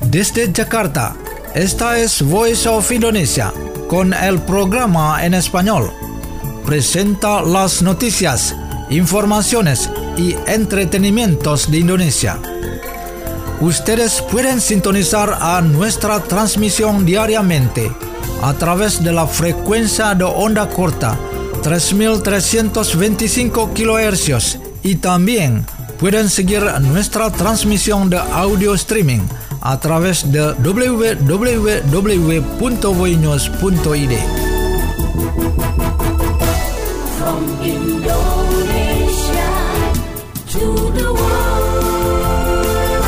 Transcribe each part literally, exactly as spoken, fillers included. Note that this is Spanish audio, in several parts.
Desde Jakarta, esta es Voice of Indonesia, con el programa en español. Presenta las noticias, informaciones y entretenimientos de Indonesia. Ustedes pueden sintonizar a nuestra transmisión diariamente a través de la frecuencia de onda corta tres mil trescientos veinticinco kilohercios y también pueden seguir nuestra transmisión de audio streaming a través de doble u doble u doble u punto voinews punto i d. From Indonesia to the world.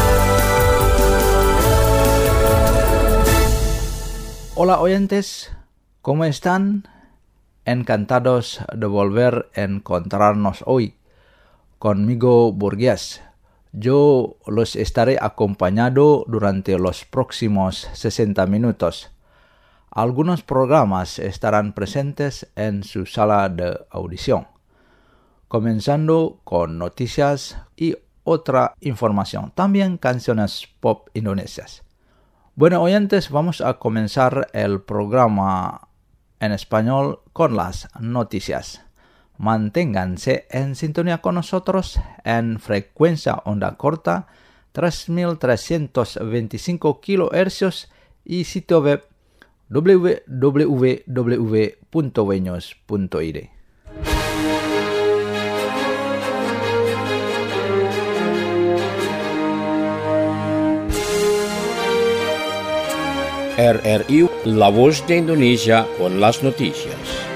Hola oyentes, ¿cómo están? Encantados de volver a encontrarnos hoy. Conmigo Burgués. Yo los estaré acompañando durante los próximos sesenta minutos. Algunos programas estarán presentes en su sala de audición, comenzando con noticias y otra información, también canciones pop indonesias. Bueno, oyentes, vamos a comenzar el programa en español con las noticias. Manténganse en sintonía con nosotros en frecuencia onda corta tres mil trescientos veinticinco kilohercios y sitio web doble u doble u doble u punto voinews punto i d. R R I, la voz de Indonesia con las noticias.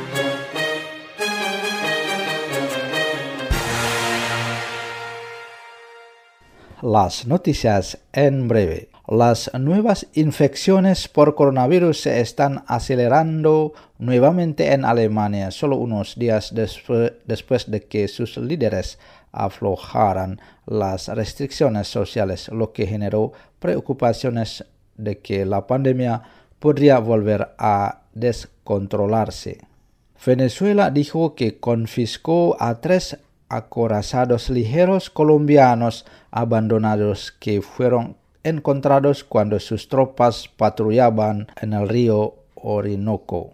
Las noticias en breve. Las nuevas infecciones por coronavirus se están acelerando nuevamente en Alemania, solo unos días despu- después de que sus líderes aflojaran las restricciones sociales, lo que generó preocupaciones de que la pandemia podría volver a descontrolarse. Venezuela dijo que confiscó a tres acorazados ligeros colombianos abandonados que fueron encontrados cuando sus tropas patrullaban en el río Orinoco.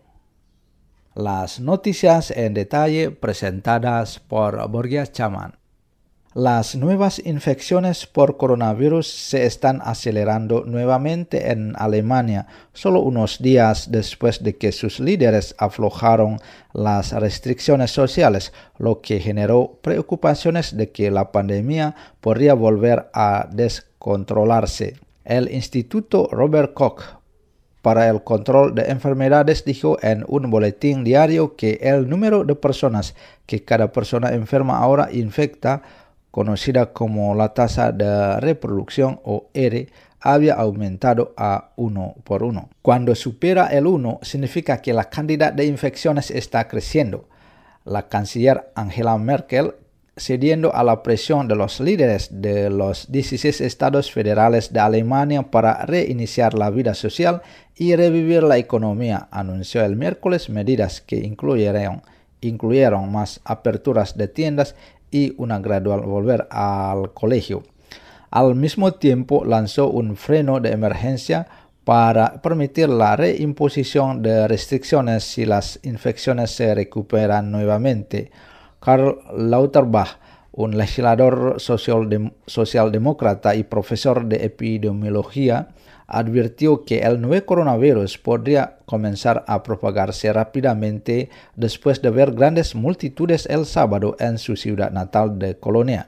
Las noticias en detalle presentadas por Borges Chaman. Las nuevas infecciones por coronavirus se están acelerando nuevamente en Alemania, solo unos días después de que sus líderes aflojaron las restricciones sociales, lo que generó preocupaciones de que la pandemia podría volver a descontrolarse. El Instituto Robert Koch para el Control de Enfermedades dijo en un boletín diario que el número de personas que cada persona enferma ahora infecta, conocida como la tasa de reproducción o R, había aumentado a uno por uno. Cuando supera el uno, significa que la cantidad de infecciones está creciendo. La canciller Angela Merkel, cediendo a la presión de los líderes de los dieciséis estados federales de Alemania para reiniciar la vida social y revivir la economía, anunció el miércoles medidas que incluyeron, incluyeron más aperturas de tiendas y una gradual volver al colegio. Al mismo tiempo, lanzó un freno de emergencia para permitir la reimposición de restricciones si las infecciones se recuperan nuevamente. Karl Lauterbach, un legislador social- socialdemócrata y profesor de epidemiología, advirtió que el nuevo coronavirus podría comenzar a propagarse rápidamente después de ver grandes multitudes el sábado en su ciudad natal de Colonia.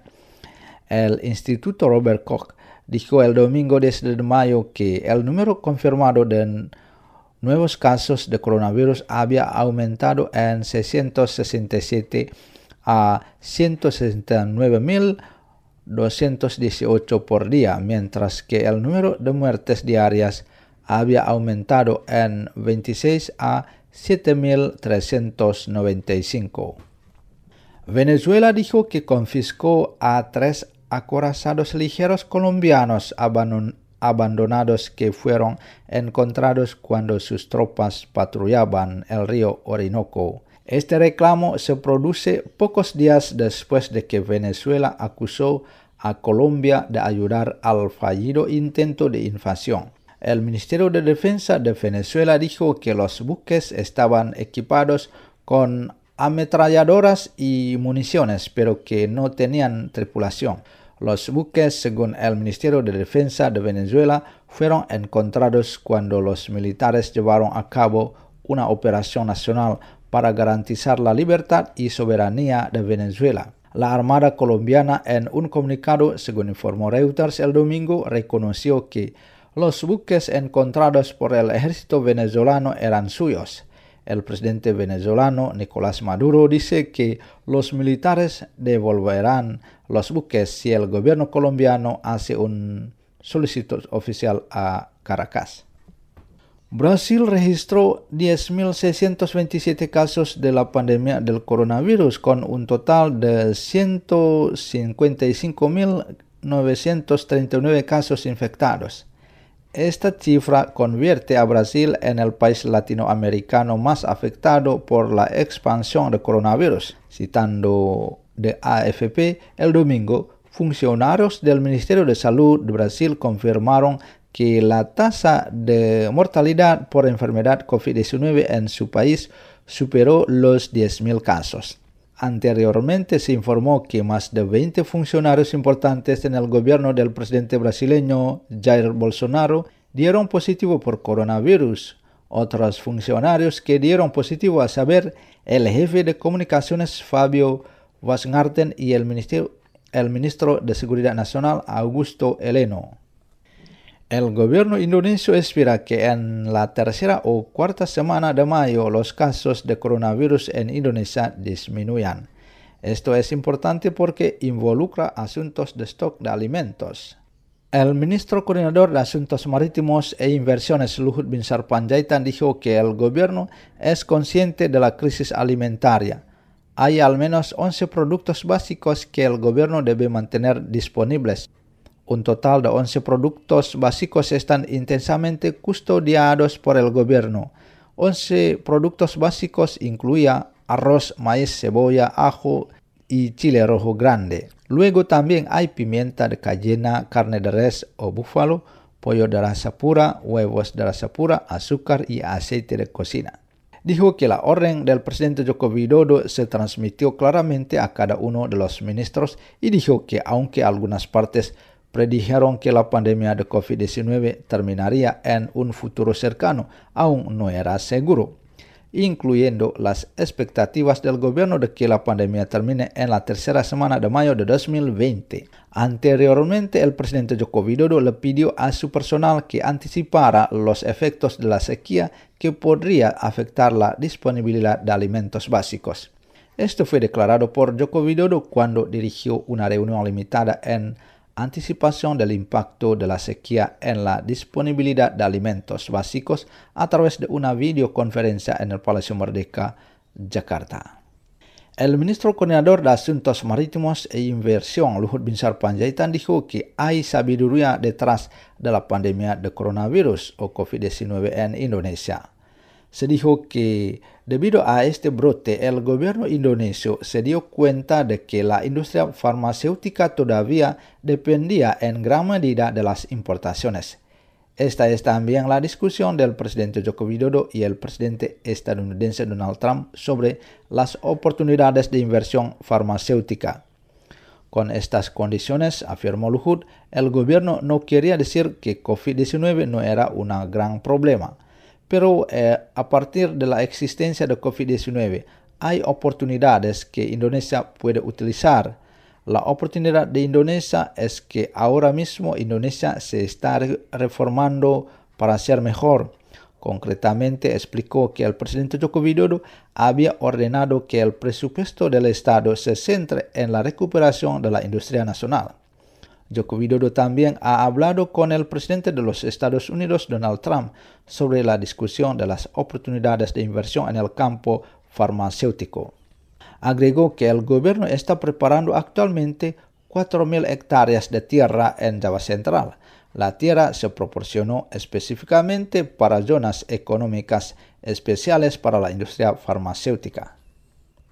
El Instituto Robert Koch dijo el domingo diez de mayo que el número confirmado de nuevos casos de coronavirus había aumentado en seiscientos sesenta y siete a ciento sesenta y nueve mil doscientos dieciocho por día, mientras que el número de muertes diarias había aumentado en veintiséis a siete mil trescientos noventa y cinco. Venezuela dijo que confiscó a tres acorazados ligeros colombianos abandon- abandonados que fueron encontrados cuando sus tropas patrullaban el río Orinoco. Este reclamo se produce pocos días después de que Venezuela acusó a Colombia de ayudar al fallido intento de invasión. El Ministerio de Defensa de Venezuela dijo que los buques estaban equipados con ametralladoras y municiones, pero que no tenían tripulación. Los buques, según el Ministerio de Defensa de Venezuela, fueron encontrados cuando los militares llevaron a cabo una operación nacional para garantizar la libertad y soberanía de Venezuela. La Armada colombiana, en un comunicado, según informó Reuters el domingo, reconoció que los buques encontrados por el ejército venezolano eran suyos. El presidente venezolano Nicolás Maduro dice que los militares devolverán los buques si el gobierno colombiano hace un solicitud oficial a Caracas. Brasil registró diez mil seiscientos veintisiete casos de la pandemia del coronavirus, con un total de ciento cincuenta y cinco mil novecientos treinta y nueve casos infectados. Esta cifra convierte a Brasil en el país latinoamericano más afectado por la expansión del coronavirus. Citando de A F P el domingo, funcionarios del Ministerio de Salud de Brasil confirmaron que la tasa de mortalidad por enfermedad COVID diecinueve en su país superó los diez mil casos. Anteriormente se informó que más de veinte funcionarios importantes en el gobierno del presidente brasileño Jair Bolsonaro dieron positivo por coronavirus. Otros funcionarios que dieron positivo a saber el jefe de comunicaciones Fabio Weingarten y el, el ministro de Seguridad Nacional Augusto Heleno. El gobierno indonesio espera que en la tercera o cuarta semana de mayo los casos de coronavirus en Indonesia disminuyan. Esto es importante porque involucra asuntos de stock de alimentos. El ministro coordinador de Asuntos Marítimos e Inversiones Luhut Binsar Panjaitan dijo que el gobierno es consciente de la crisis alimentaria. Hay al menos once productos básicos que el gobierno debe mantener disponibles. Un total de once productos básicos están intensamente custodiados por el gobierno. once productos básicos incluían arroz, maíz, cebolla, ajo y chile rojo grande. Luego también hay pimienta de cayena, carne de res o búfalo, pollo de raza pura, huevos de raza pura, azúcar y aceite de cocina. Dijo que la orden del presidente Joko Widodo se transmitió claramente a cada uno de los ministros y dijo que aunque algunas partes predijeron que la pandemia de COVID diecinueve terminaría en un futuro cercano, aún no era seguro, incluyendo las expectativas del gobierno de que la pandemia termine en la tercera semana de mayo de dos mil veinte. Anteriormente, el presidente Joko Widodo le pidió a su personal que anticipara los efectos de la sequía que podría afectar la disponibilidad de alimentos básicos. Esto fue declarado por Joko Widodo cuando dirigió una reunión limitada en anticipación del impacto de la sequía en la disponibilidad de alimentos básicos a través de una videoconferencia en el Palacio Merdeka, Jakarta. El ministro coordinador de Asuntos Marítimos e Inversión, Luhut Binsar Panjaitan, dijo que hay sabiduría detrás de la pandemia de coronavirus o COVID diecinueve en Indonesia. Se dijo que debido a este brote, el gobierno indonesio se dio cuenta de que la industria farmacéutica todavía dependía en gran medida de las importaciones. Esta es también la discusión del presidente Joko Widodo y el presidente estadounidense Donald Trump sobre las oportunidades de inversión farmacéutica. Con estas condiciones, afirmó Luhut, el gobierno no quería decir que COVID diecinueve no era un gran problema. Pero eh, a partir de la existencia de COVID diecinueve, hay oportunidades que Indonesia puede utilizar. La oportunidad de Indonesia es que ahora mismo Indonesia se está re- reformando para ser mejor. Concretamente, explicó que el presidente Joko Widodo había ordenado que el presupuesto del Estado se centre en la recuperación de la industria nacional. Joko Widodo también ha hablado con el presidente de los Estados Unidos, Donald Trump, sobre la discusión de las oportunidades de inversión en el campo farmacéutico. Agregó que el gobierno está preparando actualmente cuatro mil hectáreas de tierra en Java Central. La tierra se proporcionó específicamente para zonas económicas especiales para la industria farmacéutica.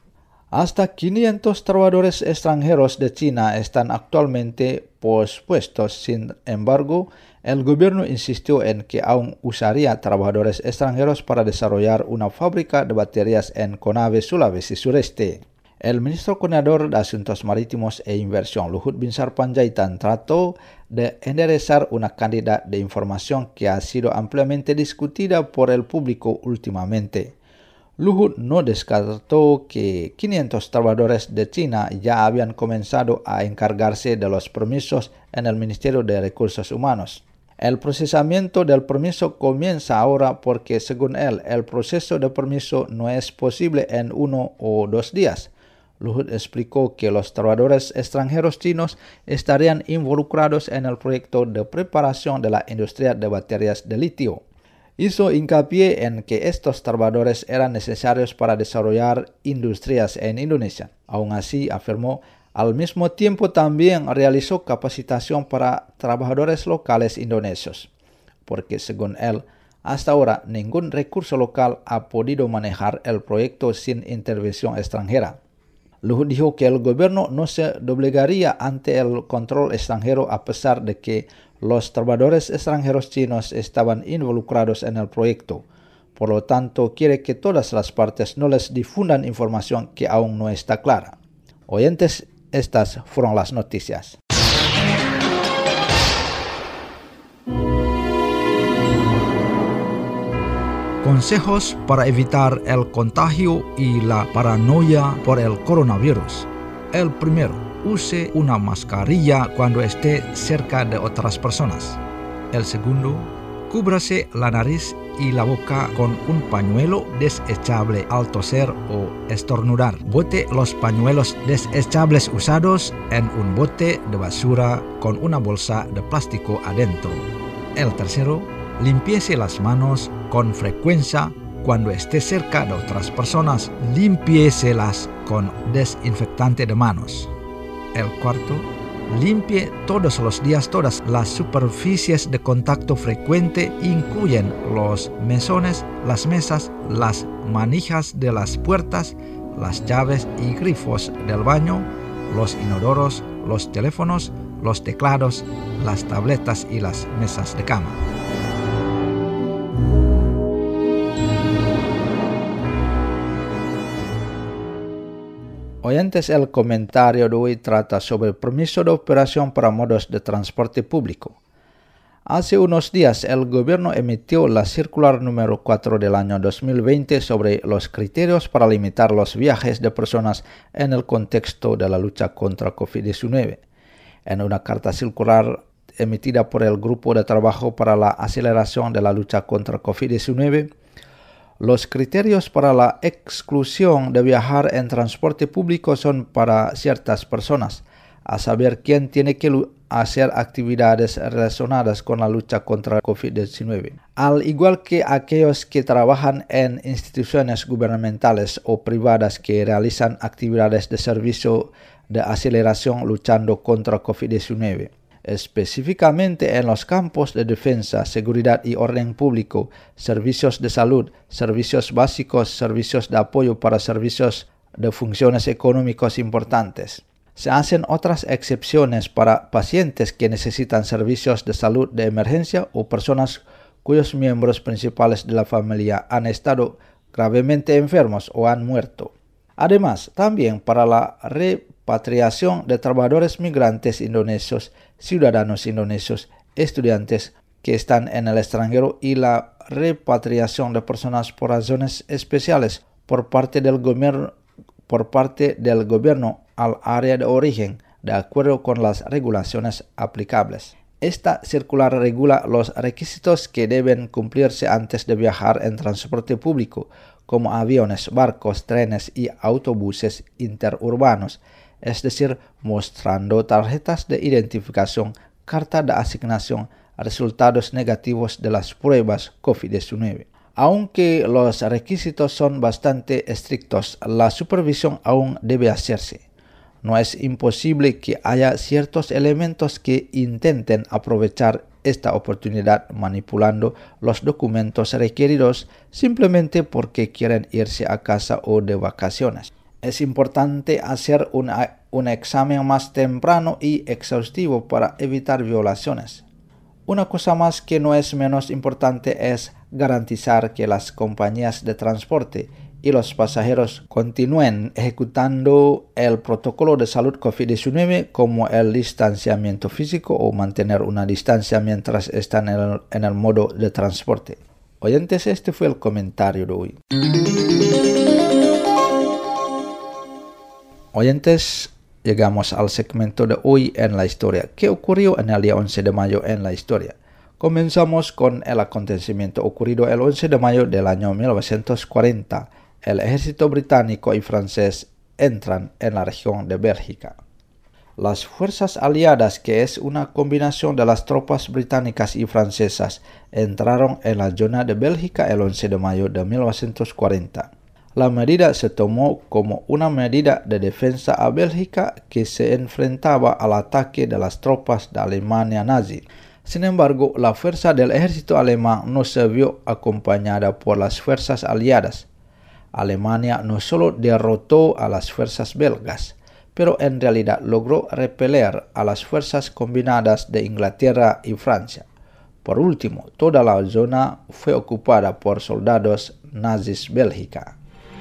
Hasta quinientos trabajadores extranjeros de China están actualmente pospuestos. Sin embargo, el gobierno insistió en que aún usaría trabajadores extranjeros para desarrollar una fábrica de baterías en Konawe, Sulawesi Sureste. El ministro coordinador de Asuntos Marítimos e Inversión, Luhut Binsar Panjaitan, trató de enderezar una cantidad de información que ha sido ampliamente discutida por el público últimamente. Luhut no descartó que quinientos trabajadores de China ya habían comenzado a encargarse de los permisos en el Ministerio de Recursos Humanos. El procesamiento del permiso comienza ahora porque, según él, el proceso de permiso no es posible en uno o dos días. Luhut explicó que los trabajadores extranjeros chinos estarían involucrados en el proyecto de preparación de la industria de baterías de litio. Hizo hincapié en que estos trabajadores eran necesarios para desarrollar industrias en Indonesia. Aún así, afirmó, al mismo tiempo también realizó capacitación para trabajadores locales indonesios, porque según él, hasta ahora ningún recurso local ha podido manejar el proyecto sin intervención extranjera. Luhut dijo que el gobierno no se doblegaría ante el control extranjero a pesar de que los trabajadores extranjeros chinos estaban involucrados en el proyecto. Por lo tanto, quiere que todas las partes no les difundan información que aún no está clara. Oyentes, estas fueron las noticias. Consejos para evitar el contagio y la paranoia por el coronavirus. El primero, use una mascarilla cuando esté cerca de otras personas. El segundo, cúbrase la nariz y la boca con un pañuelo desechable al toser o estornudar. Bote los pañuelos desechables usados en un bote de basura con una bolsa de plástico adentro. El tercero, limpiese las manos con frecuencia cuando esté cerca de otras personas. Limpiéselas con desinfectante de manos. El cuarto, limpie todos los días todas las superficies de contacto frecuente, incluyen los mesones, las mesas, las manijas de las puertas, las llaves y grifos del baño, los inodoros, los teléfonos, los teclados, las tabletas y las mesas de cama. Oyentes, el comentario de hoy trata sobre el permiso de operación para modos de transporte público. Hace unos días, el gobierno emitió la circular número cuatro del año dos mil veinte sobre los criterios para limitar los viajes de personas en el contexto de la lucha contra COVID diecinueve. En una carta circular emitida por el Grupo de Trabajo para la Aceleración de la Lucha contra COVID diecinueve, los criterios para la exclusión de viajar en transporte público son para ciertas personas, a saber quién tiene que hacer actividades relacionadas con la lucha contra COVID diecinueve, al igual que aquellos que trabajan en instituciones gubernamentales o privadas que realizan actividades de servicio de aceleración luchando contra COVID diecinueve. Específicamente en los campos de defensa, seguridad y orden público, servicios de salud, servicios básicos, servicios de apoyo para servicios de funciones económicas importantes. Se hacen otras excepciones para pacientes que necesitan servicios de salud de emergencia o personas cuyos miembros principales de la familia han estado gravemente enfermos o han muerto. Además, también para la repatriación de trabajadores migrantes indonesios, ciudadanos indonesios, estudiantes que están en el extranjero y la repatriación de personas por razones especiales por parte del gobierno, por parte del gobierno al área de origen, de acuerdo con las regulaciones aplicables. Esta circular regula los requisitos que deben cumplirse antes de viajar en transporte público, como aviones, barcos, trenes y autobuses interurbanos, es decir, mostrando tarjetas de identificación, carta de asignación, resultados negativos de las pruebas COVID diecinueve. Aunque los requisitos son bastante estrictos, la supervisión aún debe hacerse. No es imposible que haya ciertos elementos que intenten aprovechar esta oportunidad manipulando los documentos requeridos simplemente porque quieren irse a casa o de vacaciones. Es importante hacer un, un examen más temprano y exhaustivo para evitar violaciones. Una cosa más que no es menos importante es garantizar que las compañías de transporte y los pasajeros continúen ejecutando el protocolo de salud COVID diecinueve como el distanciamiento físico o mantener una distancia mientras están en el, en el modo de transporte. Oyentes, este fue el comentario de hoy. Oyentes, llegamos al segmento de hoy en la historia. ¿Qué ocurrió en el día once de mayo en la historia? Comenzamos con el acontecimiento ocurrido el once de mayo del año mil novecientos cuarenta. El ejército británico y francés entran en la región de Bélgica. Las fuerzas aliadas, que es una combinación de las tropas británicas y francesas, entraron en la zona de Bélgica el once de mayo de mil novecientos cuarenta. La medida se tomó como una medida de defensa a Bélgica que se enfrentaba al ataque de las tropas de Alemania nazi. Sin embargo, la fuerza del ejército alemán no se vio acompañada por las fuerzas aliadas. Alemania no solo derrotó a las fuerzas belgas, pero en realidad logró repeler a las fuerzas combinadas de Inglaterra y Francia. Por último, toda la zona fue ocupada por soldados nazis Bélgica.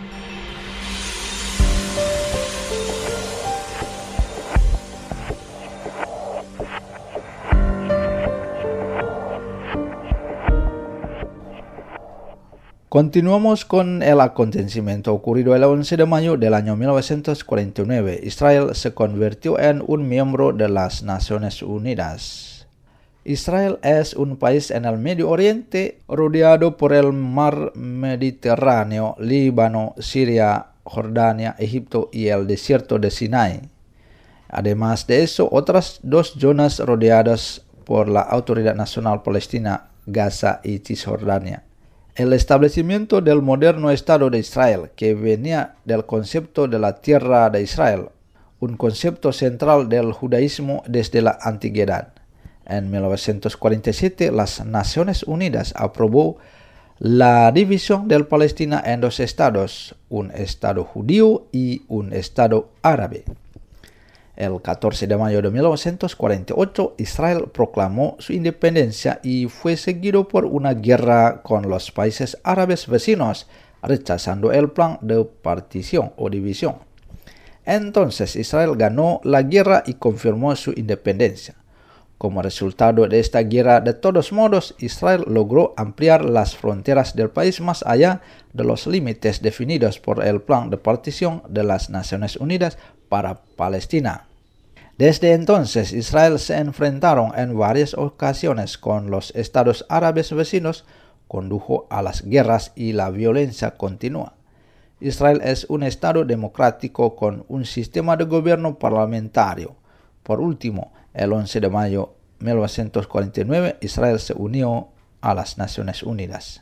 Continuamos con el acontecimiento ocurrido el once de mayo del año mil novecientos cuarenta y nueve. Israel se convirtió en un miembro de las Naciones Unidas. Israel es un país en el Medio Oriente rodeado por el mar Mediterráneo, Líbano, Siria, Jordania, Egipto y el desierto de Sinai. Además de eso, otras dos zonas rodeadas por la Autoridad Nacional Palestina, Gaza y Cisjordania. El establecimiento del moderno Estado de Israel, que venía del concepto de la Tierra de Israel, un concepto central del judaísmo desde la antigüedad. En mil novecientos cuarenta y siete, las Naciones Unidas aprobó la división de Palestina en dos estados, un estado judío y un estado árabe. El catorce de mayo de mil novecientos cuarenta y ocho, Israel proclamó su independencia y fue seguido por una guerra con los países árabes vecinos, rechazando el plan de partición o división. Entonces Israel ganó la guerra y confirmó su independencia. Como resultado de esta guerra, de todos modos, Israel logró ampliar las fronteras del país más allá de los límites definidos por el plan de partición de las Naciones Unidas para Palestina. Desde entonces, Israel se enfrentaron en varias ocasiones con los estados árabes vecinos, condujo a las guerras y la violencia continúa. Israel es un estado democrático con un sistema de gobierno parlamentario. Por último, el once de mayo de mil novecientos cuarenta y nueve, Israel se unió a las Naciones Unidas.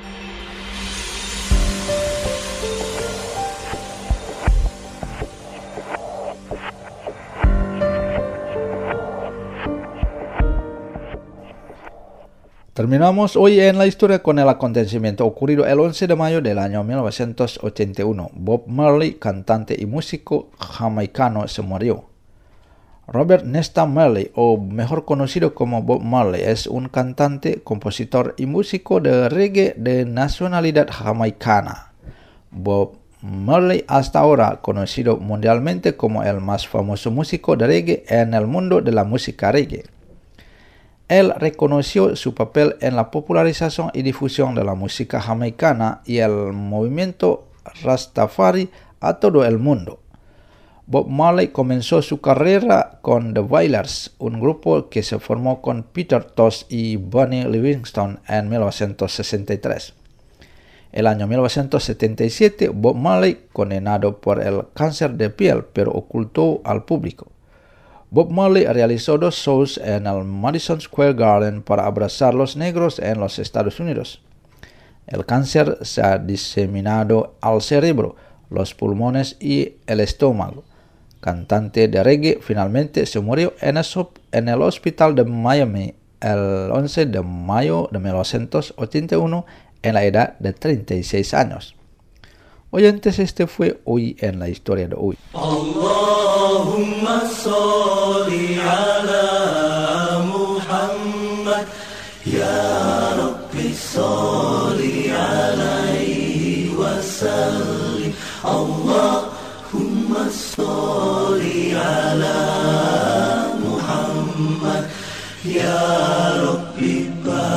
Terminamos hoy en la historia con el acontecimiento ocurrido el once de mayo del año mil novecientos ochenta y uno. Bob Marley, cantante y músico jamaicano, se murió. Robert Nesta Marley, o mejor conocido como Bob Marley, es un cantante, compositor y músico de reggae de nacionalidad jamaicana. Bob Marley, hasta ahora conocido mundialmente como el más famoso músico de reggae en el mundo de la música reggae. Él reconoció su papel en la popularización y difusión de la música jamaicana y el movimiento Rastafari a todo el mundo. Bob Marley comenzó su carrera con The Wailers, un grupo que se formó con Peter Tosh y Bunny Livingston en mil novecientos sesenta y tres. El año mil novecientos setenta y siete, Bob Marley, condenado por el cáncer de piel, pero ocultó al público. Bob Marley realizó dos shows en el Madison Square Garden para abrazar a los negros en los Estados Unidos. El cáncer se ha diseminado al cerebro, los pulmones y el estómago. Cantante de reggae, finalmente se murió en el hospital de Miami el once de mayo de mil novecientos ochenta y uno en la edad de treinta y seis años. Oyentes, este fue hoy en la historia de hoy. Allahumma sholli ala Muhammad, ya Rabbi sholli alaihi wasallim. Allahumma sholli ala Muhammad, ya Rabbi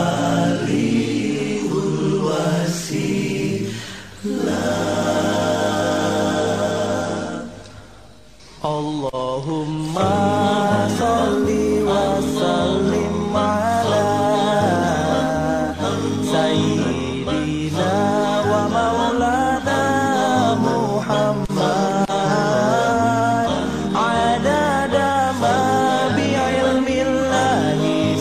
balighul wasilah. Allahumma sholli wa sallim ala sayyidina wa maulana Muhammad, adada ma bi'ilmillahi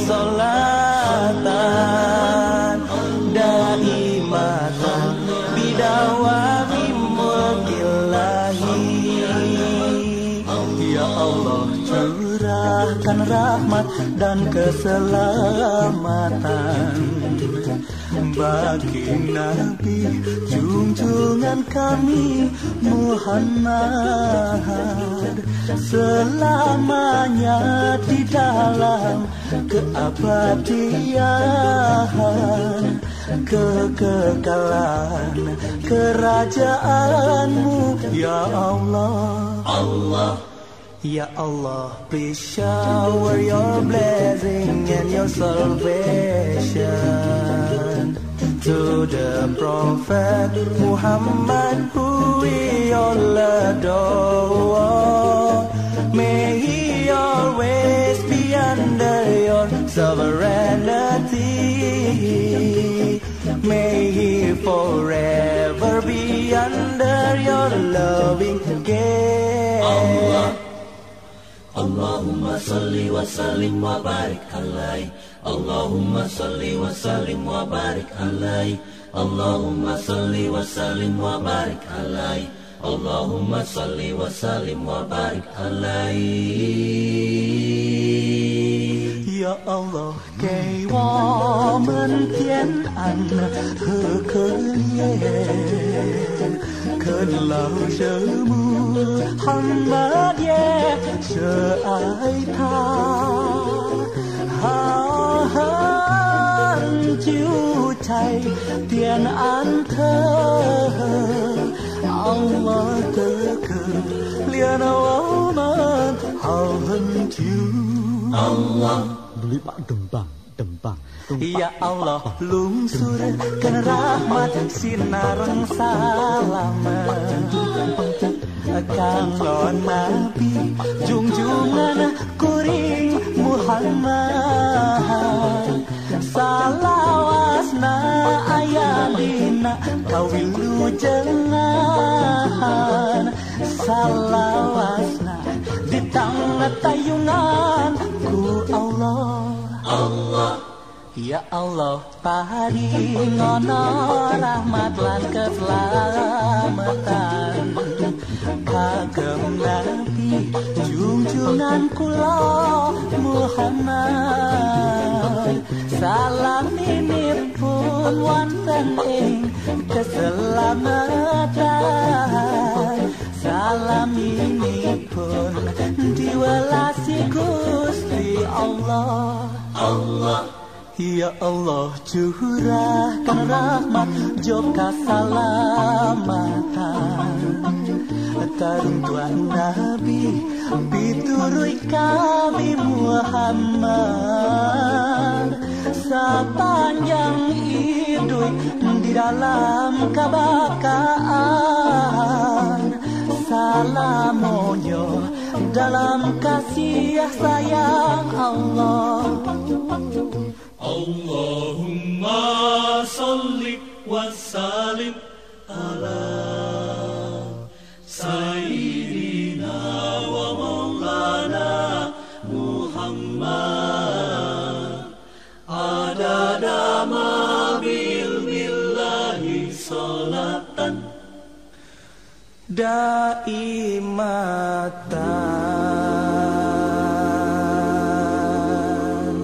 salatan daimatan bidawami mulkillahi. Ya Allah, curahkan rahmat dan keselamatan bagi Nabi junjungan kami Muhammad, selamanya di dalam keabadian, kekekalan kerajaanmu. Ya Allah, Allah, Ya Allah, please shower your blessing and your salvation to the Prophet Muhammad, who we all adore. May he always be under your sovereignty. May he forever be under your loving care. Allah. Allahumma salli wa sallim wa barik alaihi. Allahumma salli wa sallim wa barik alaihi. Allahumma salli wa sallim wa barik alaihi. Allahumma salli wa sallim wa barik alaihi. Ya Allah, 给我们天安和可怜，可老舍穆罕默耶舍爱他，好汉救灾点安特。Allah kekalian awaman hal hencu. Allah beli pak dembang dembang. Ya Allah, lungsurkan rahmat sinareng salamet kalon Nabi junjungan kuring Muhammad, salawasna ayadina kawilujengan, salawasna di tangan tayungan ku Allah. Allah, ya Allah, paringono rahmat lan keselamatan kagem Nabi junjungan kula Muhammad, salaminipun wonten ing keselamatan, salaminipun diwelasi Gusti Allah. Allah, ya Allah, curahkan rahmat joka salamatan tarung tuan Nabi piturui kami Muhammad, sepanjang hidup di dalam kebakaan, salamonyo dalam kasih sayang Allah. Allahumma salli wa sallim ala sayyidina wa maulana Muhammad, adada ma bi'ilmillahi salatan daimatan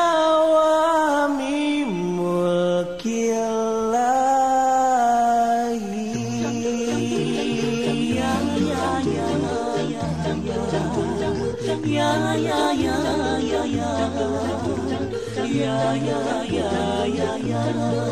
bidawami mulkillahi. Ya ya ya ya ya. Ya ya ya ya ya.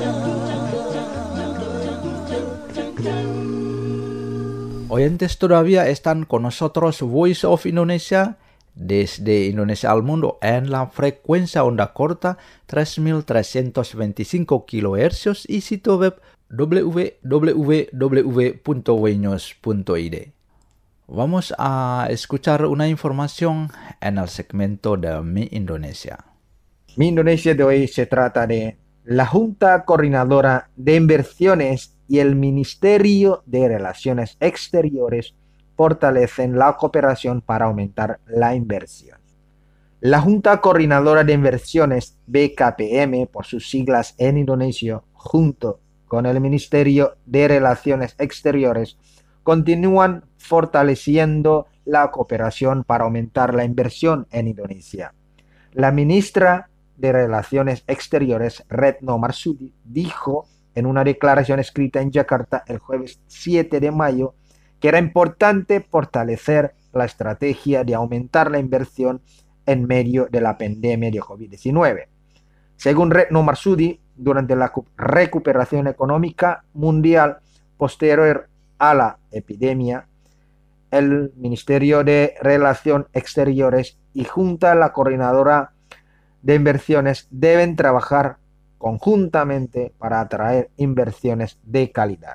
Oyentes, todavía están con nosotros Voice of Indonesia desde Indonesia al mundo en la frecuencia onda corta tres mil trescientos veinticinco kilohercios y sitio web w w w punto wenews punto i d. Vamos a escuchar una información en el segmento de Mi Indonesia. Mi Indonesia de hoy se trata de la Junta Coordinadora de Inversiones y el Ministerio de Relaciones Exteriores fortalecen la cooperación para aumentar la inversión. La Junta Coordinadora de Inversiones, B K P M por sus siglas en Indonesia, junto con el Ministerio de Relaciones Exteriores, continúan fortaleciendo la cooperación para aumentar la inversión en Indonesia. La ministra de Relaciones Exteriores, Retno Marsudi, dijo en una declaración escrita en Yakarta el jueves siete de mayo que era importante fortalecer la estrategia de aumentar la inversión en medio de la pandemia de COVID diecinueve. Según Retno Marsudi, durante la recuperación económica mundial posterior a la epidemia, el Ministerio de Relaciones Exteriores y Junta la Coordinadora de Inversiones deben trabajar conjuntamente para atraer inversiones de calidad.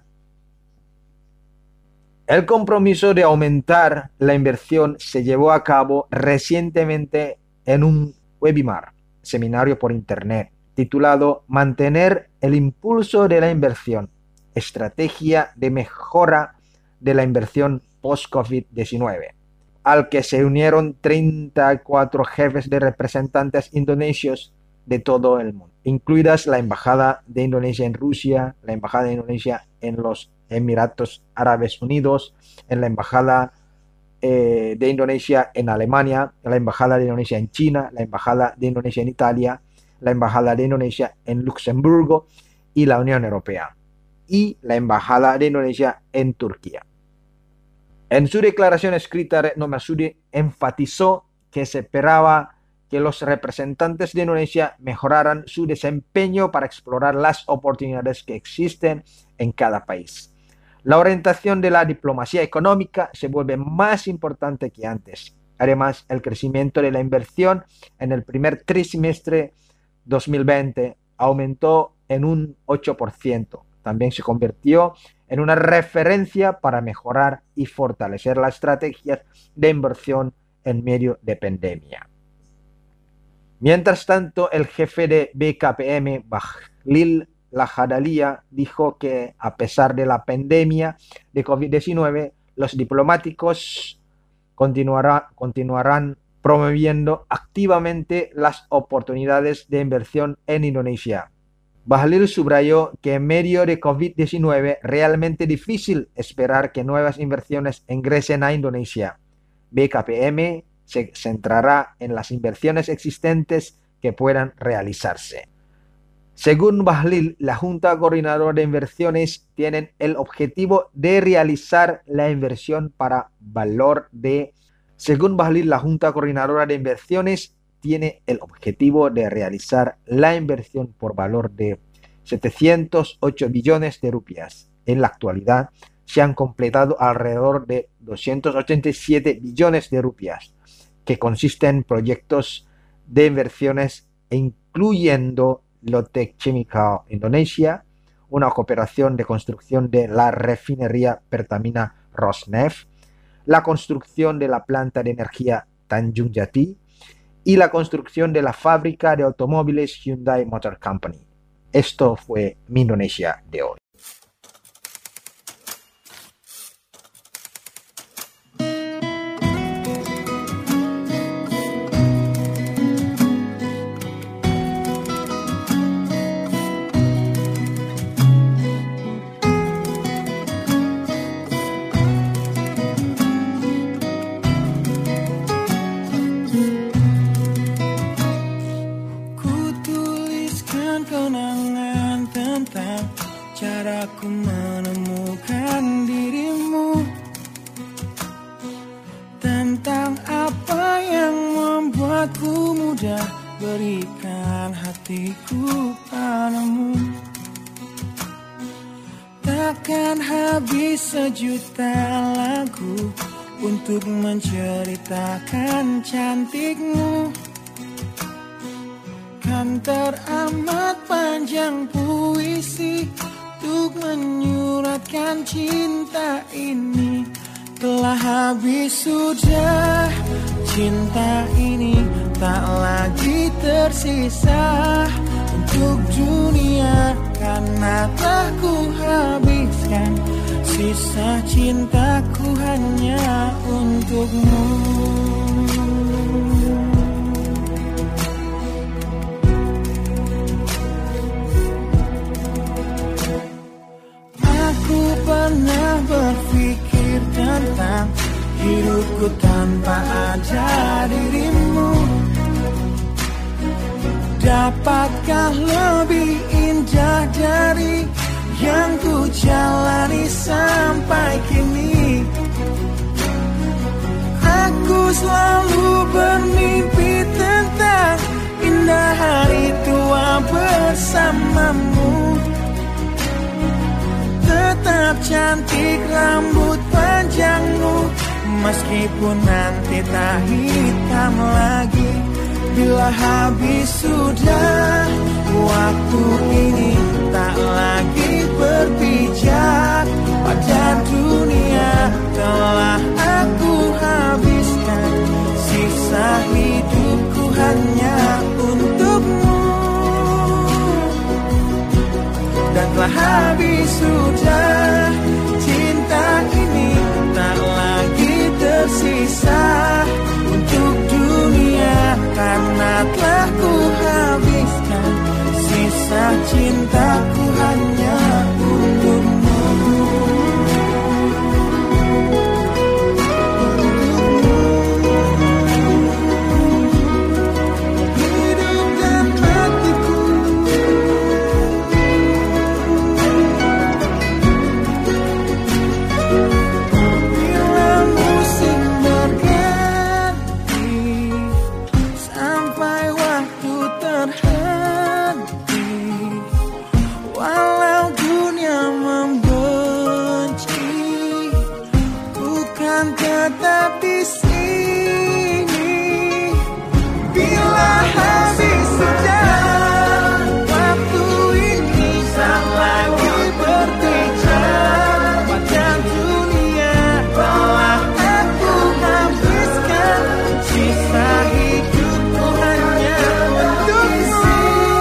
El compromiso de aumentar la inversión se llevó a cabo recientemente en un webinar, seminario por internet, titulado Mantener el impulso de la inversión, estrategia de mejora de la inversión post-COVID diecinueve, al que se unieron treinta y cuatro jefes de representantes indonesios de todo el mundo, incluidas la Embajada de Indonesia en Rusia, la Embajada de Indonesia en los Emiratos Árabes Unidos, en la Embajada eh, de Indonesia en Alemania, la Embajada de Indonesia en China, la Embajada de Indonesia en Italia, la Embajada de Indonesia en Luxemburgo y la Unión Europea, y la Embajada de Indonesia en Turquía. En su declaración escrita, Retno Marsudi enfatizó que se esperaba que los representantes de Indonesia mejoraran su desempeño para explorar las oportunidades que existen en cada país. La orientación de la diplomacia económica se vuelve más importante que antes. Además, el crecimiento de la inversión en el primer trimestre dos mil veinte aumentó en un ocho por ciento. También se convirtió en una referencia para mejorar y fortalecer las estrategias de inversión en medio de pandemia. Mientras tanto, el jefe de B K P M, Bahlil Lahadalia, dijo que a pesar de la pandemia de COVID diecinueve, los diplomáticos continuará, continuarán promoviendo activamente las oportunidades de inversión en Indonesia. Bahlil subrayó que en medio de COVID diecinueve realmente difícil esperar que nuevas inversiones ingresen a Indonesia. B K P M se centrará en las inversiones existentes que puedan realizarse. Según Bahlil, la Junta Coordinadora de Inversiones tiene el objetivo de realizar la inversión para valor de... Según Bahlil, la Junta Coordinadora de Inversiones tiene el objetivo de realizar la inversión por valor de setecientos ocho billones de rupias. En la actualidad, se han completado alrededor de doscientos ochenta y siete billones de rupias, que consisten en proyectos de inversiones incluyendo Lotte Chemical Indonesia, una cooperación de construcción de la refinería Pertamina Rosneft, la construcción de la planta de energía Tanjung Jati y la construcción de la fábrica de automóviles Hyundai Motor Company. Esto fue Mi Indonesia de hoy. habis sejuta lagu untuk menceritakan cantikmu. Kan teramat panjang puisi untuk menyuratkan cinta ini. Telah habis sudah cinta ini, tak lagi tersisa untuk dunia, karena telah ku habiskan sisa cintaku hanya untukmu. Aku pernah berpikir tentang hidupku tanpa ada dirimu. Dapatkah lebih indah dari yang ku jalani sampai kini? Aku selalu bermimpi tentang indah hari tua bersamamu. Tetap cantik rambut panjangmu, meskipun nanti tak hitam lagi. Bila habis sudah waktu ini, tak lagi berpijak pada dunia. Telah aku habiskan sisa hidupku hanya untukmu. Dan telah habis sudah cinta ini, tak lagi tersisa untuk dunia, karena telah ku habiskan sisa cintaku hanya untukmu. Hidup dan hatiku, bila musim berganti, sampai waktu terhenti, walau dunia membenci, bukan tetap di sini. Bila habis sudah waktu ini, tak lagi berpijak pada dunia. Telah aku habiskan sisa hidupku hanya untukmu.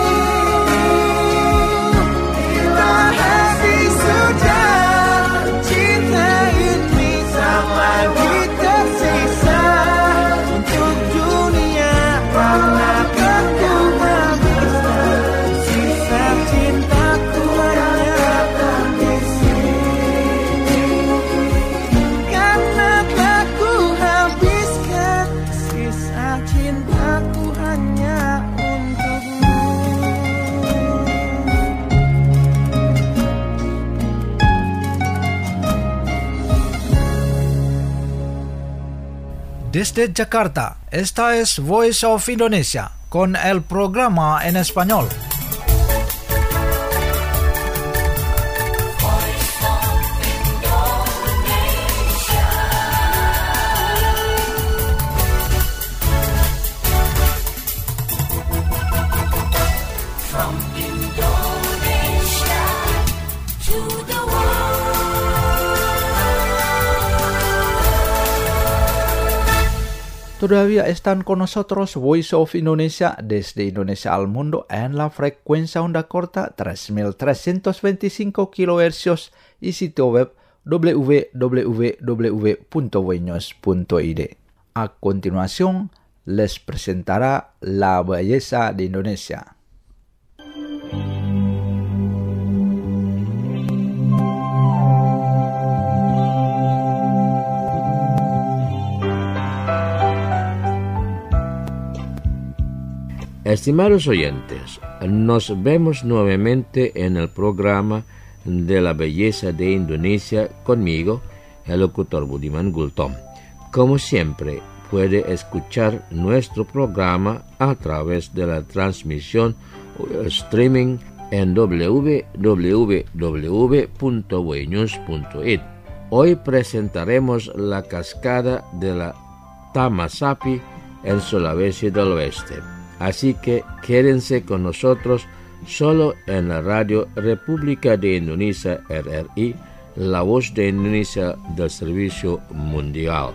Bila habis sudah cinta ini, tak lagi tersisa untuk dunia, karena kan ku habiskan sisa cintaku hanya di sini. Karena tak ku habiskan sisa cintaku hanya untukmu. Desde Jakarta, esta es Voice of Indonesia con el programa en español. From Indonesia to the Todavía están con nosotros Voice of Indonesia desde Indonesia al mundo en la frecuencia onda corta tres mil trescientos veinticinco kilohercios y sitio web w w w punto voinews punto i d. A continuación, les presentará la belleza de Indonesia. Estimados oyentes, nos vemos nuevamente en el programa de la belleza de Indonesia conmigo, el locutor Budiman Gultom. Como siempre, puede escuchar nuestro programa a través de la transmisión o el streaming en w w w punto buenews punto it. Hoy presentaremos la cascada de la Tamasapi en Sulawesi del Oeste. Así que quédense con nosotros solo en la radio República de Indonesia R R I, la voz de Indonesia del Servicio Mundial.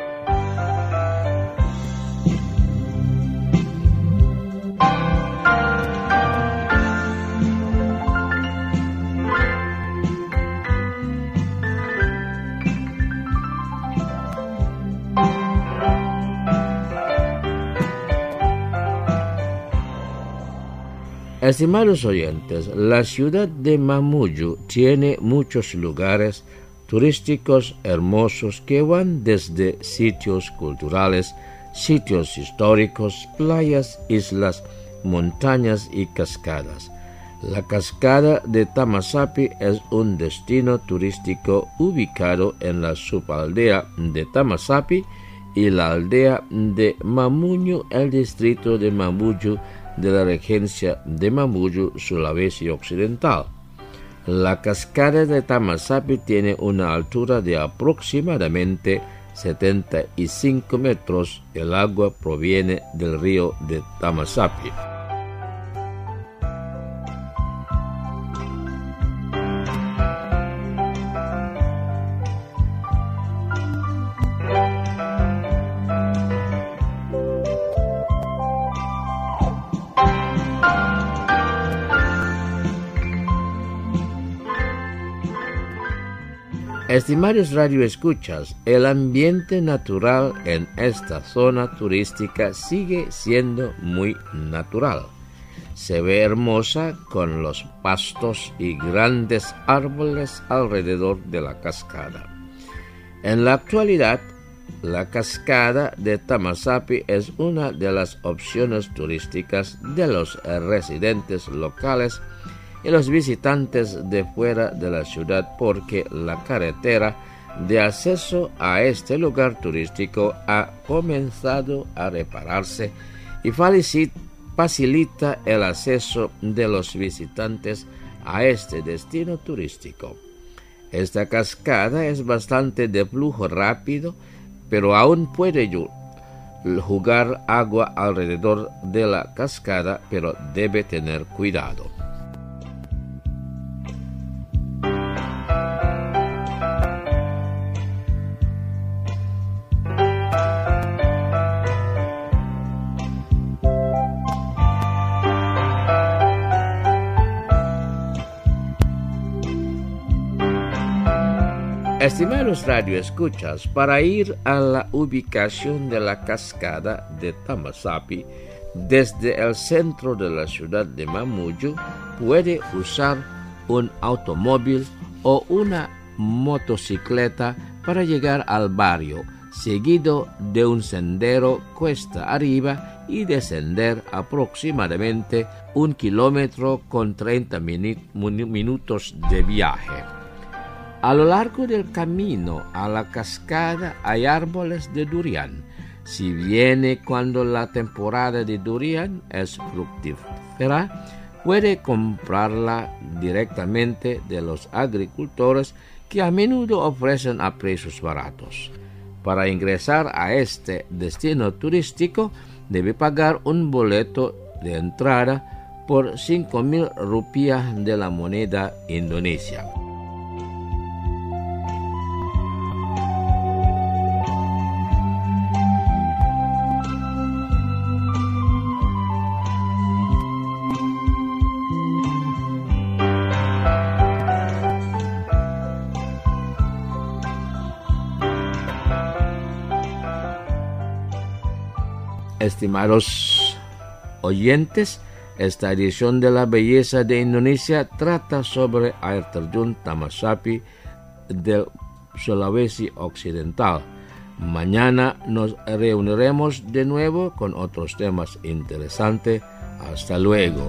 Estimados oyentes, la ciudad de Mamuju tiene muchos lugares turísticos hermosos que van desde sitios culturales, sitios históricos, playas, islas, montañas y cascadas. La cascada de Tamasapi es un destino turístico ubicado en la subaldea de Tamasapi y la aldea de Mamuju, el distrito de Mamuju de la regencia de Mamuju, Sulawesi Occidental. La cascada de Tamasapi tiene una altura de aproximadamente setenta y cinco metros. El agua proviene del río de Tamasapi. Estimados radioescuchas, el ambiente natural en esta zona turística sigue siendo muy natural. Se ve hermosa con los pastos y grandes árboles alrededor de la cascada. En la actualidad, la cascada de Tamasapi es una de las opciones turísticas de los residentes locales y los visitantes de fuera de la ciudad, porque la carretera de acceso a este lugar turístico ha comenzado a repararse y facilita el acceso de los visitantes a este destino turístico. Esta cascada es bastante de flujo rápido, pero aún puede jugar agua alrededor de la cascada, pero debe tener cuidado. Estimados radioescuchas, para ir a la ubicación de la cascada de Tamasapi desde el centro de la ciudad de Mamuju, puede usar un automóvil o una motocicleta para llegar al barrio, seguido de un sendero cuesta arriba y descender aproximadamente un kilómetro con treinta minutos de viaje. A lo largo del camino a la cascada hay árboles de durian. Si viene cuando la temporada de durian es fructífera, puede comprarla directamente de los agricultores, que a menudo ofrecen a precios baratos. Para ingresar a este destino turístico debe pagar un boleto de entrada por cinco mil rupias de la moneda indonesia. Estimados oyentes, esta edición de La Belleza de Indonesia trata sobre Air Terjun Tamasapi del Sulawesi Occidental. Mañana nos reuniremos de nuevo con otros temas interesantes. Hasta luego.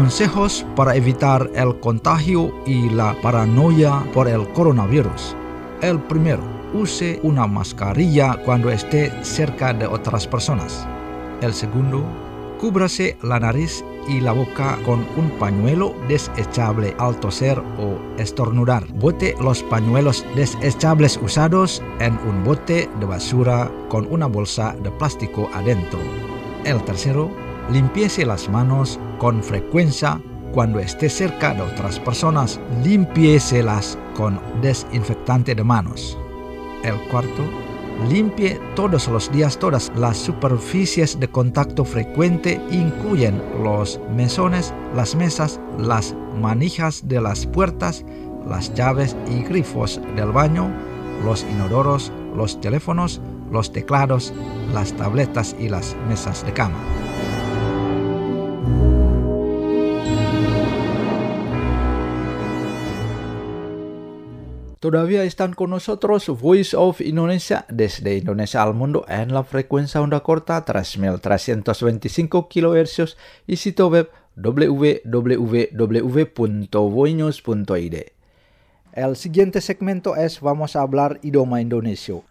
consejos para evitar el contagio y la paranoia por el coronavirus. El primero, use una mascarilla cuando esté cerca de otras personas. El segundo, cúbrase la nariz y la boca con un pañuelo desechable al toser o estornudar. Bote los pañuelos desechables usados en un bote de basura con una bolsa de plástico adentro. El tercero, límpiese las manos con frecuencia cuando esté cerca de otras personas. Límpieselas con desinfectante de manos. El cuarto, limpie todos los días todas las superficies de contacto frecuente, incluyen los mesones, las mesas, las manijas de las puertas, las llaves y grifos del baño, los inodoros, los teléfonos, los teclados, las tabletas y las mesas de cama. Todavía están con nosotros Voice of Indonesia desde Indonesia al mundo en la frecuencia onda corta tres mil trescientos veinticinco kilohercios y sitio web w w w punto voinews punto i d. El siguiente segmento es vamos a hablar idioma Indonesia.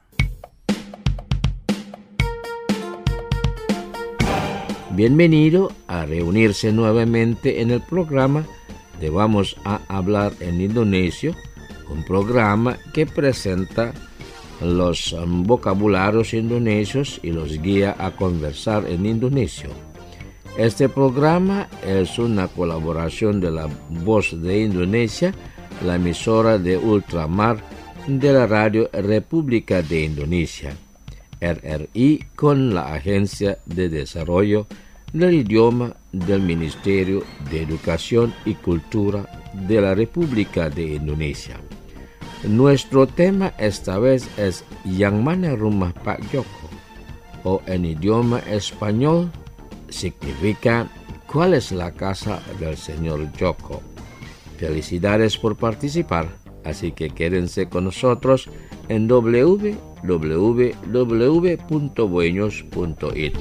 Bienvenido a reunirse nuevamente en el programa de Vamos a hablar en Indonesio, un programa que presenta los um, vocabularios indonesios y los guía a conversar en indonesio. Este programa es una colaboración de la Voz de Indonesia, la emisora de ultramar de la Radio República de Indonesia, R R I, con la Agencia de Desarrollo del Idioma del Ministerio de Educación y Cultura de la República de Indonesia. Nuestro tema esta vez es Yang mana rumah Pak Joko? O en idioma español significa ¿cuál es la casa del señor Joko? Felicidades por participar, así que quédense con nosotros en w w w punto voinews punto i d.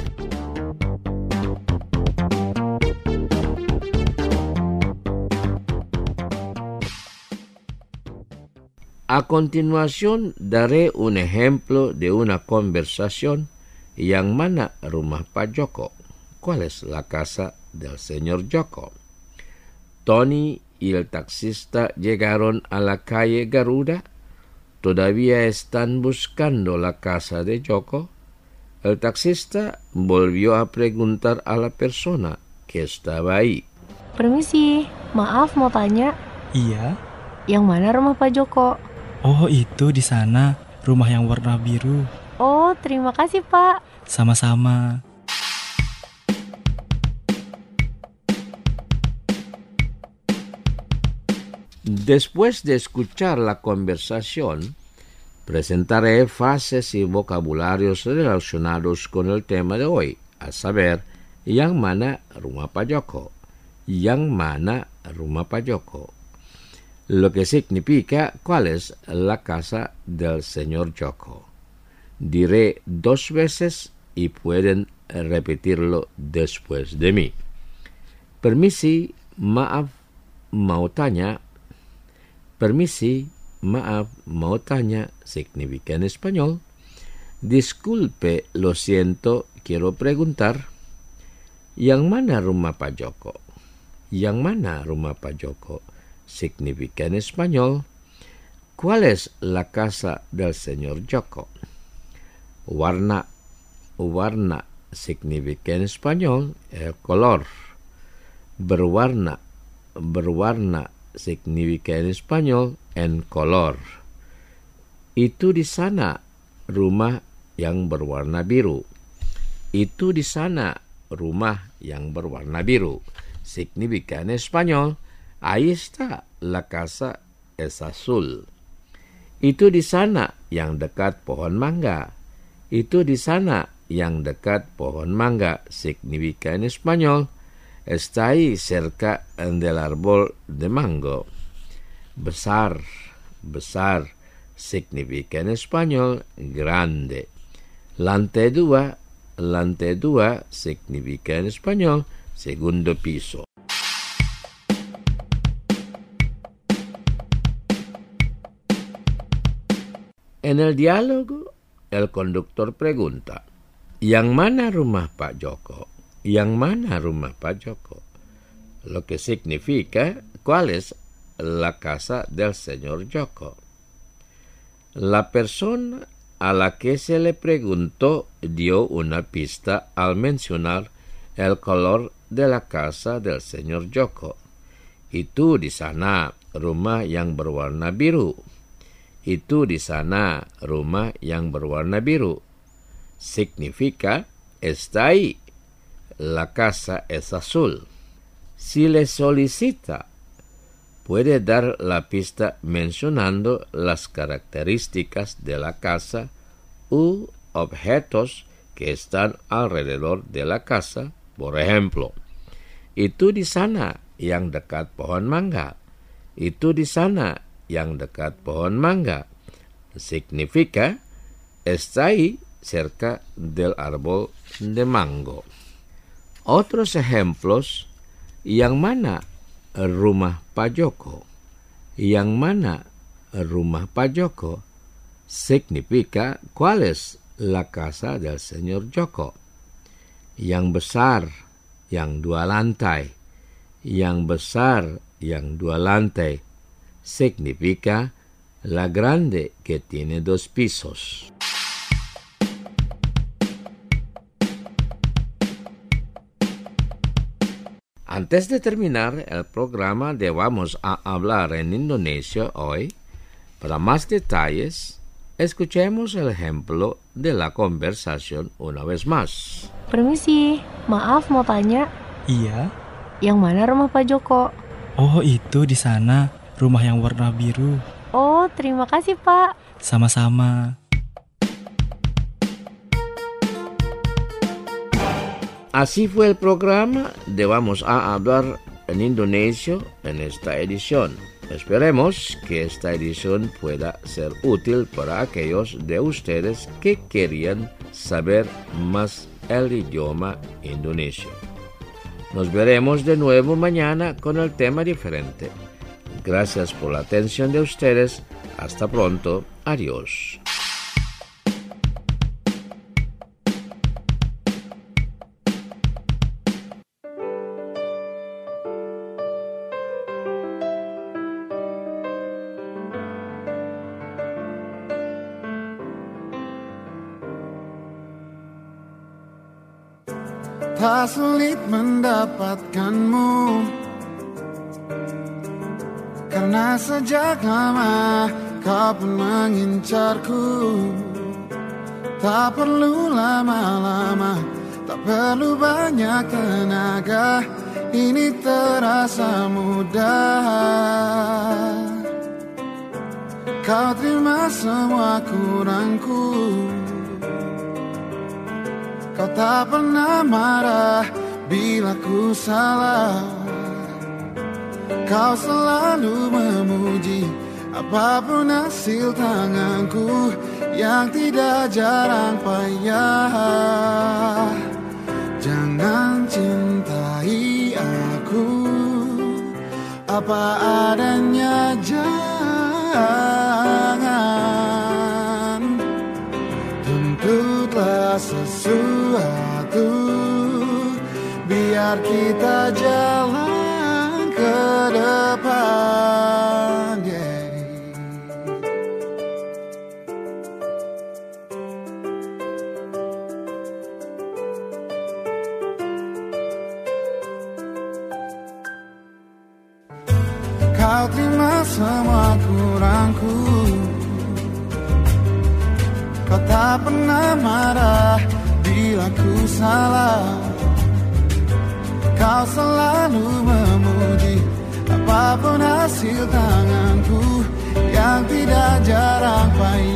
A continuación daré un ejemplo de una conversación. Yang mana rumah Pak Joko? ¿Cuál es la casa del señor Joko? Tony y el taxista llegaron a la calle Garuda. ¿Todavía están buscando la casa de Joko? El taxista volvió a preguntar a la persona que estaba ahí. Permisi, maaf mau tanya, Iya. yang mana rumah Pak Joko? Oh, itu di sana, rumah yang warna biru. Oh, terima kasih Pak. Sama-sama. Después de escuchar la conversación, presentaré frases y vocabularios relacionados con el tema de hoy, a saber, yang mana rumah Pak Joko, yang mana rumah Pak Joko, lo que significa cuál es la casa del señor Joko. Diré dos veces y pueden repetirlo después de mí. Permisi, maaf, mau tanya. Permisi, maaf, mau tanya significa en español. Disculpe, lo siento, quiero preguntar. Yang mana rumah Pak Joko? Yang mana rumah Pak Joko significa en español. ¿Cuál es la casa del señor Joko? Warna, warna significa en español el color. Berwarna, berwarna significa en español en color. Itu di sana rumah yang berwarna biru. Itu di sana rumah yang berwarna biru significa en español ahí está la casa es azul. Itu di sana yang dekat pohon mangga. Itu di sana yang dekat pohon mangga significa en español está ahí cerca del árbol de mango. Besar, besar significa en español grande. Lantai dua, lantai dua significa en español segundo piso. En el diálogo, el conductor pregunta, ¿yang mana rumah Pak Joko? ¿Yang mana rumah Pak Joko? Lo que significa, ¿cuál es la casa del señor Joko? La persona a la que se le preguntó dio una pista al mencionar el color de la casa del señor Joko. Itu di sana rumah yang berwarna biru. Itu di sana rumah yang berwarna biru. Significa, está ahí. La casa es azul. Si le solicita, puede dar la pista mencionando las características de la casa u objetos que están alrededor de la casa. Por ejemplo, itu di sana yang dekat pohon mangga. Itu di sana yang dekat pohon mangga. Significa, está ahí cerca del árbol de mango. Otros ejemplos, yang mana rumah Pak Joko? Yang mana rumah Pak Joko? Significa, ¿cuál es la casa del señor Joko? Yang besar, yang dua lantai. Yang besar, yang dua lantai. Significa, la grande que tiene dos pisos. Antes de terminar el programa de Vamos a hablar en Indonesia hoy, para más detalles, escuchemos el ejemplo de la conversación una vez más. Permisi, maaf mau tanya, Iya. yang mana rumah Pak Joko? Oh, itu di sana, rumah yang warna biru. Oh, terima kasih Pak. Sama-sama. Así fue el programa de Vamos a hablar en Indonesia en esta edición. Esperemos que esta edición pueda ser útil para aquellos de ustedes que querían saber más el idioma indonesio. Nos veremos de nuevo mañana con el tema diferente. Gracias por la atención de ustedes. Hasta pronto. Adiós. Tak sulit mendapatkanmu, karena sejak lama kau pun mengincarku. Tak perlu lama-lama, tak perlu banyak tenaga, ini terasa mudah. Kau terima semua kurangku, kau tak pernah marah bila ku salah. Kau selalu memuji apapun hasil tanganku yang tidak jarang payah. Jangan cintai aku apa adanya, jangan tuntutlah sesuatu, biar kita jalan ke depan, yeah. Kau terima semua kurangku, kau tak pernah marah bila ku salah. Kau selalu memuji apapun hasil tanganku yang tidak jarang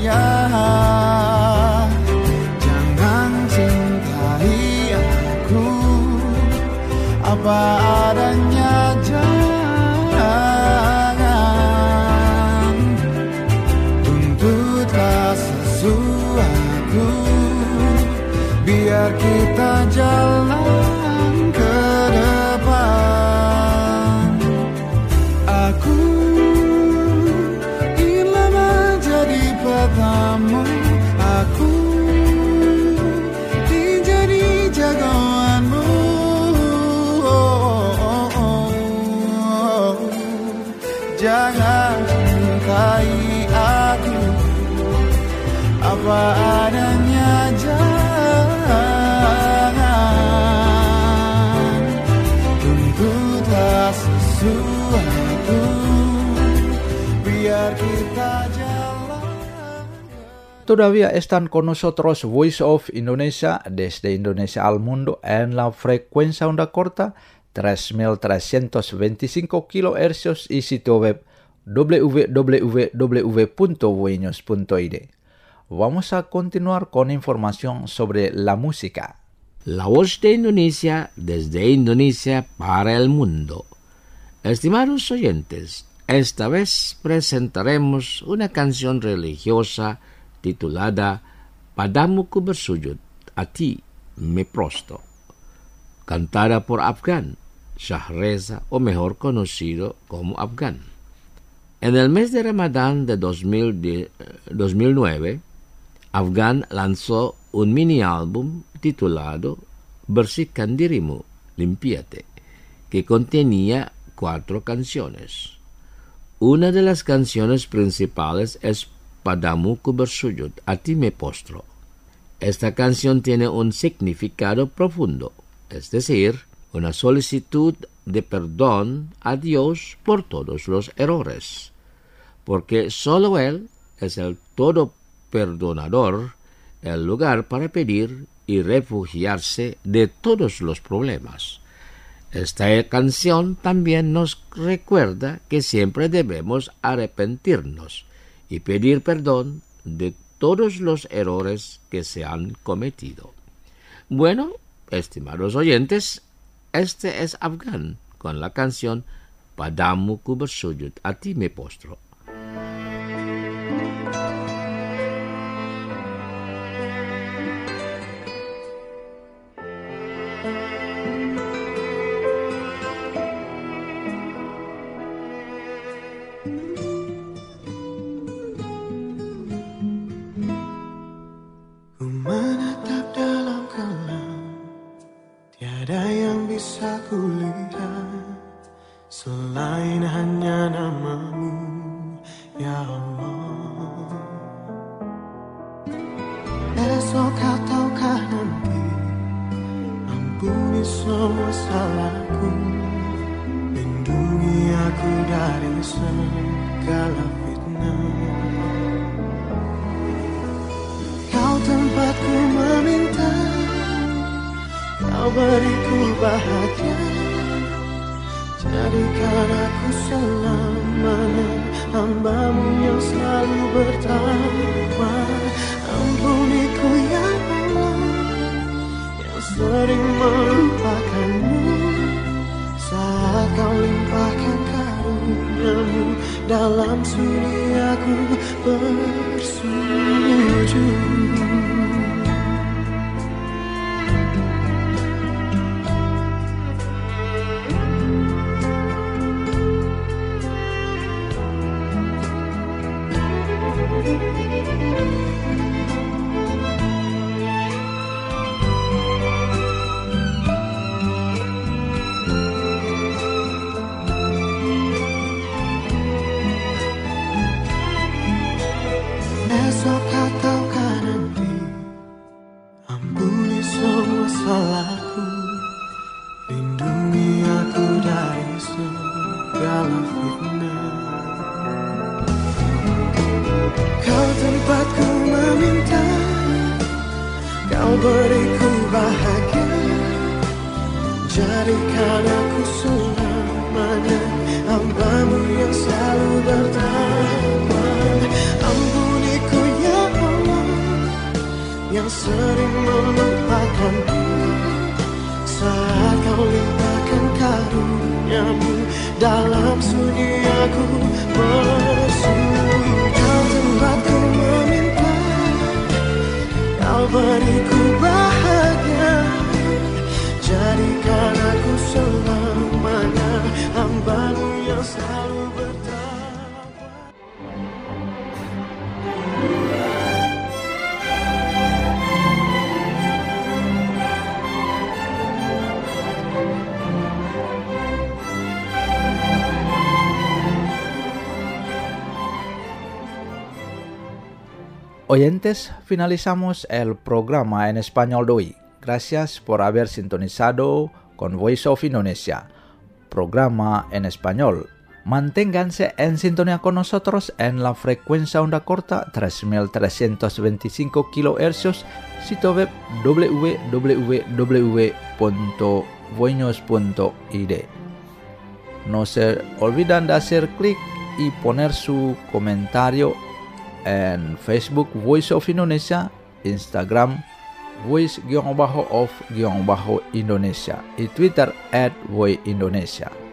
payah. Jangan cintai aku apa adanya, jangan tuntutlah sesuatu, biar kita jalan ke depan. Aku ingin lama apa adanya jangan tuntutlah sesuatu biar kita jalan. Todavía están con nosotros Voice of Indonesia desde Indonesia al mundo en la frecuencia onda corta tres mil trescientos veinticinco kilohercios y sitio web w w w punto voinews punto i d. Vamos a continuar con información sobre la música. La voz de Indonesia desde Indonesia para el mundo. Estimados oyentes, esta vez presentaremos una canción religiosa titulada Padamu ku bersujud, a ti me prostro, cantada por Afgan Shahreza, o mejor conocido como Afgan. En el mes de Ramadán de dos mil nueve, Afgan lanzó un mini álbum titulado Bersihkan Dirimu, Limpiate, que contenía cuatro canciones. Una de las canciones principales es Padamu ku bersujud, a ti me postro. Esta canción tiene un significado profundo, es decir, una solicitud de perdón a Dios por todos los errores, porque solo Él es el todo perdonador, el lugar para pedir y refugiarse de todos los problemas. Esta canción también nos recuerda que siempre debemos arrepentirnos y pedir perdón de todos los errores que se han cometido. Bueno, estimados oyentes, este es Afgan con la canción Padamu ku bersujud, a ti me postro. Menatap dalam kelam, tiada yang bisa kulihat selain hanya namamu, ya Allah. Esok ataukah nanti, ampuni semua salahku, lindungi aku dari segala fitnah. Tempatku meminta, kau beriku bahagia, jadikan aku selamanya hamba-Mu yang selalu bertakwa. Ampuniku ya Allah, yang sering melupakanmu, saat kau limpahkan karunia-Mu dalam sunyi aku bersujud. Esok ataukah nanti, ampuni semua salahku, lindungi aku dari segala fitnah. Kau tempatku meminta, kau beriku bahagia, jadikan aku selamanya hamba-Mu yang selalu bertakwa. Ampuniku ya Allah, yang sering melupakanku, saat kau limpahkan karunia-Mu dalam sunyi aku bersujud. Kau tempatku meminta, kau beriku bahagia, jadikan aku selamanya hamba-Mu yang selalu bertakwa. Oyentes, finalizamos el programa en español de hoy. Gracias por haber sintonizado con Voice of Indonesia, programa en español. Manténganse en sintonía con nosotros en la frecuencia onda corta tres mil trescientos veinticinco kilohercios, sitio web w w w punto voinos punto i d. No se olviden de hacer clic y poner su comentario en Facebook Voice of Indonesia, Instagram voice-of-indonesia y Twitter at voice indonesia.